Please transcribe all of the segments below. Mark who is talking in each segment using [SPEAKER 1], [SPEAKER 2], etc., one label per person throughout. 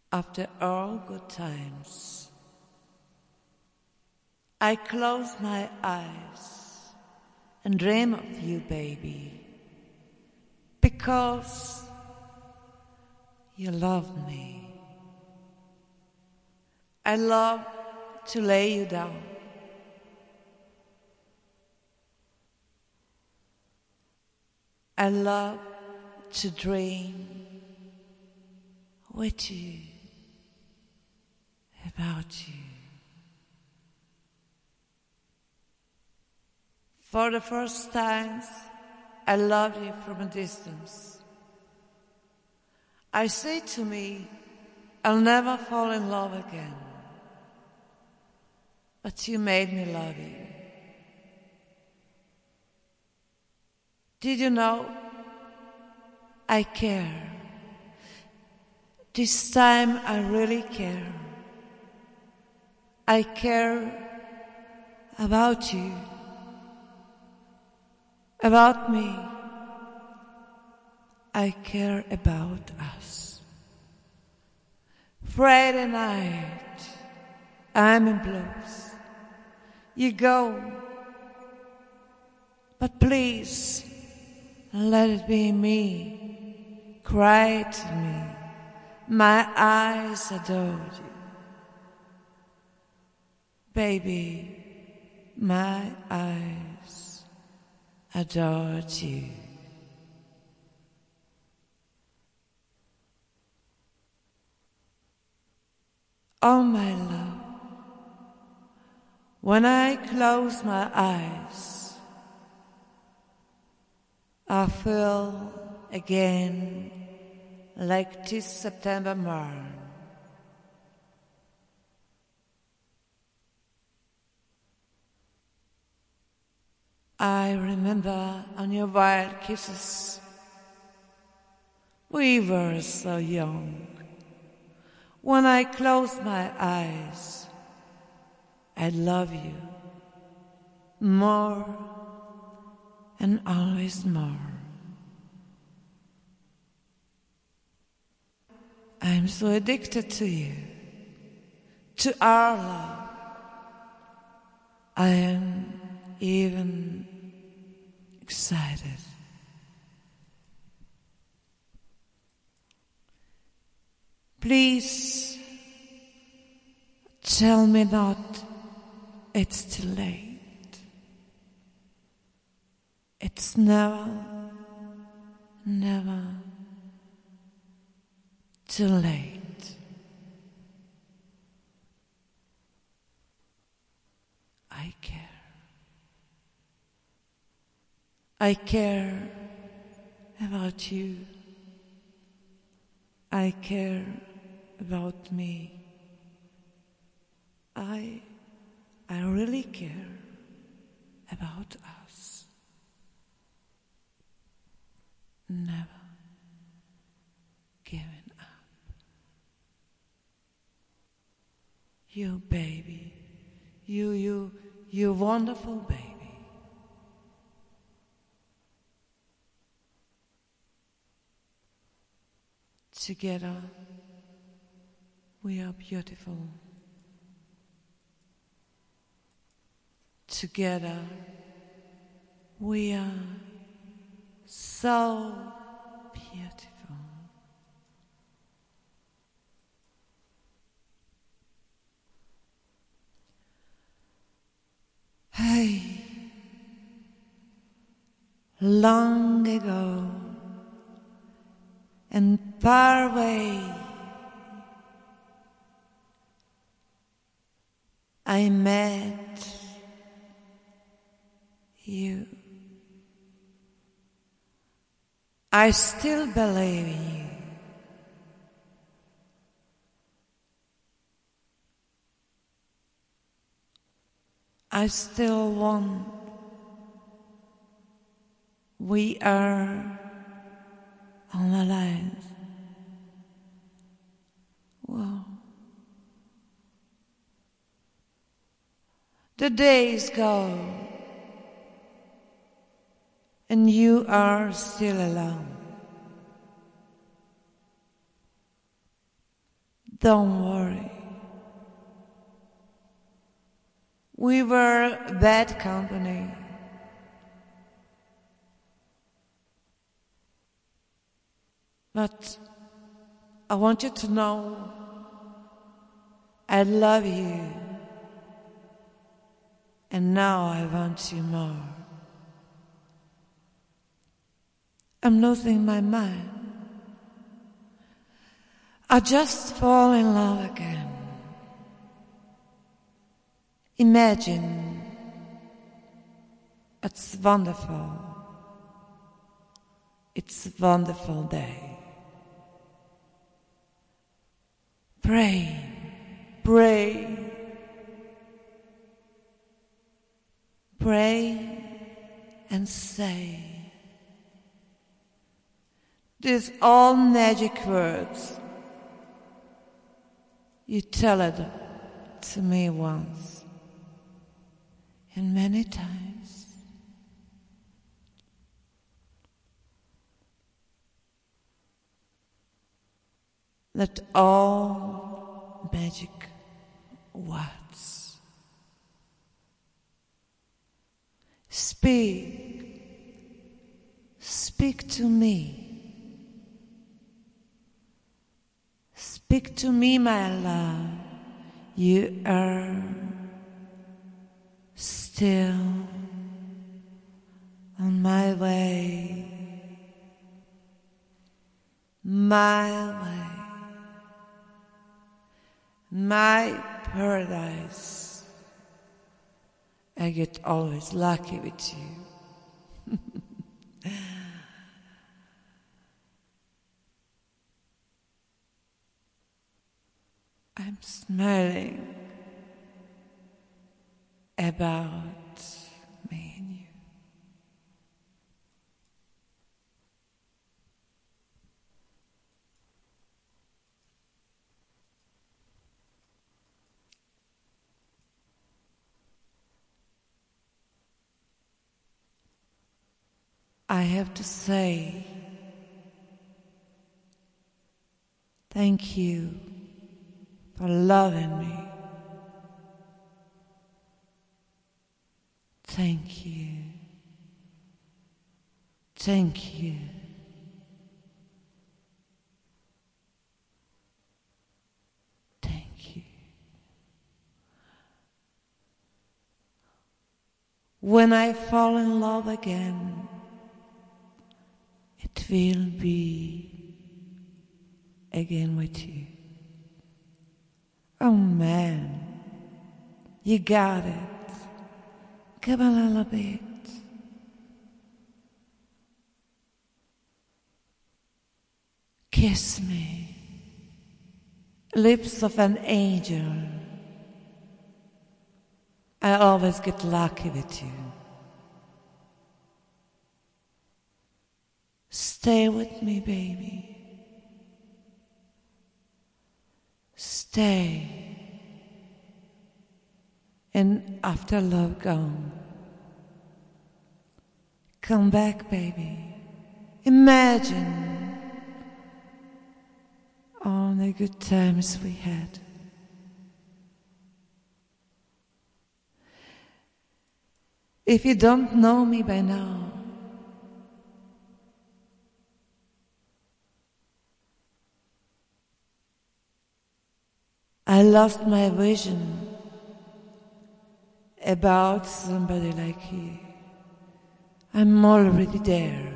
[SPEAKER 1] After all good times, I close my eyes and dream of you, baby, because you love me. I love to lay you down. I love to dream with you, about you. For the first time, I love you from a distance. I say to me, I'll never fall in love again. But you made me love you. Did you know? I care. This time I really care. I care about you, about me. I care about us. Friday night, I'm in blues. You go, but please let it be me. Cry to me. My eyes adore you. Baby, my eyes adore you. Oh, my love, when I close my eyes, I feel again like this September morn. I remember on your wild kisses, we were so young. When I close my eyes, I love you more and always more. I'm so addicted to you, to our love. I am even excited. Please tell me not it's too late. It's never, never too late. I care. I care about you. I care about me. I really care about us. Never giving up. You baby, you wonderful baby. Together, we are beautiful. Together, we are so beautiful. Hey, long ago and far away, I met you. I still believe in you. I still want. We are on the line. Wow. The days go, and you are still alone. Don't worry. We were bad company. But I want you to know I love you. And now I want you more. I'm losing my mind. I just fall in love again. Imagine it's wonderful. It's a wonderful day. Pray, pray, pray and say these all magic words. You tell it to me once and many times. Let all magic words speak to me. Speak to me, my love. You are still on my way, my paradise. I get always lucky with you. I'm smiling about me and you. I have to say thank you for loving me. Thank you. Thank you. Thank you. When I fall in love again, it will be again with you. Oh man, you got it. Come a little bit. Kiss me. Lips of an angel. I always get lucky with you. Stay with me, baby. Stay. And after love gone, come back, baby. Imagine all the good times we had. If you don't know me by now, I lost my vision about somebody like you. I'm already there.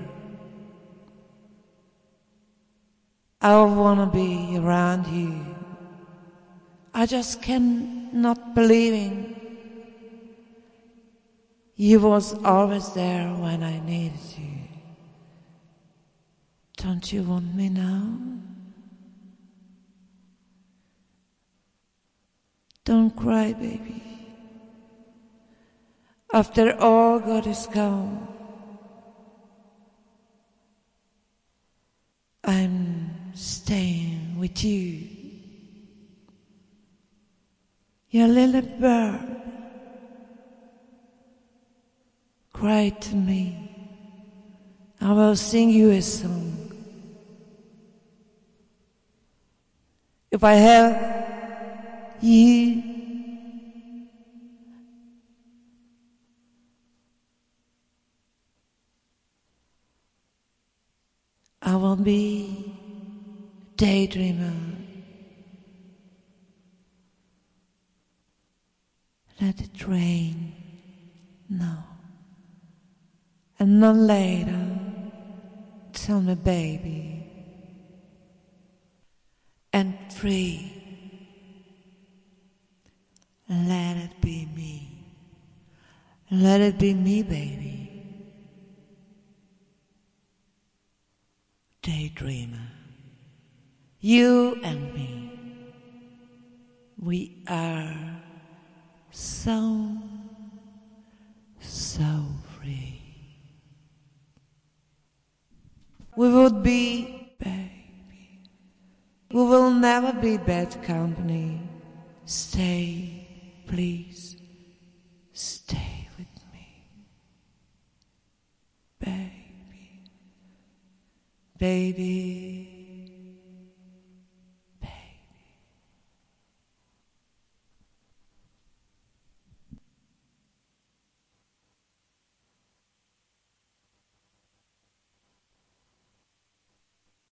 [SPEAKER 1] I wanna be around you. I just cannot believing you was always there when I needed you. Don't you want me now? Don't cry, baby. After all God is gone, I'm staying with you. Your little bird cried to me. I will sing you a song. if I have you. I will be a daydreamer. Let it rain now. And not later. Tell me, baby. And free. Let it be me. Let it be me, baby. Daydreamer. You and me. We are so free. We would be, baby. We will never be bad company. Stay, please. Stay with me. Baby. Baby.